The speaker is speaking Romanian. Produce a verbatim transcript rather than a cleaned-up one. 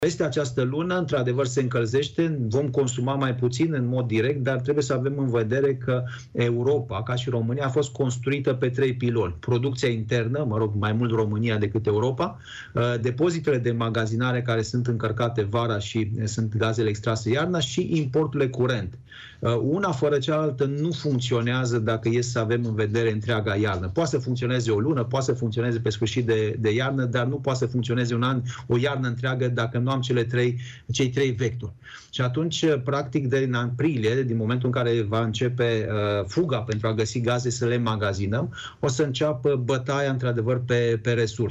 Peste această lună, într-adevăr, se încălzește, vom consuma mai puțin în mod direct, dar trebuie să avem în vedere că Europa, ca și România, a fost construită pe trei piloni. Producția internă, mă rog, mai mult România decât Europa, depozitele de magazinare care sunt încărcate vara și sunt gazele extrase iarna și importurile curente. Una fără cealaltă nu funcționează dacă e să avem în vedere întreaga iarnă. Poate să funcționeze o lună, poate să funcționeze pe sfârșit de, de iarnă, dar nu poate să funcționeze un an, o iarnă întreagă dacă nu am cele trei, cei trei vectori. Și atunci, practic, de în aprilie, din momentul în care va începe uh, fuga pentru a găsi gaze să le magazinăm, o să înceapă bătaia, într-adevăr, pe, pe resurse.